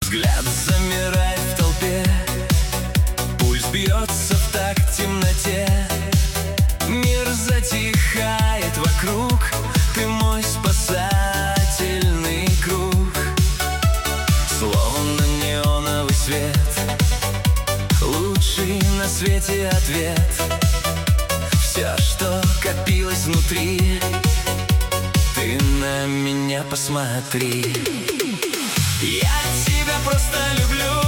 Взгляд замирает в толпе, пульс бьется в такт темноте. Мир затихает вокруг, ты мой спасательный круг. Словно неоновый свет, лучший на свете ответ. Все, что копилось внутри, ты на меня посмотри. Я тебя просто люблю.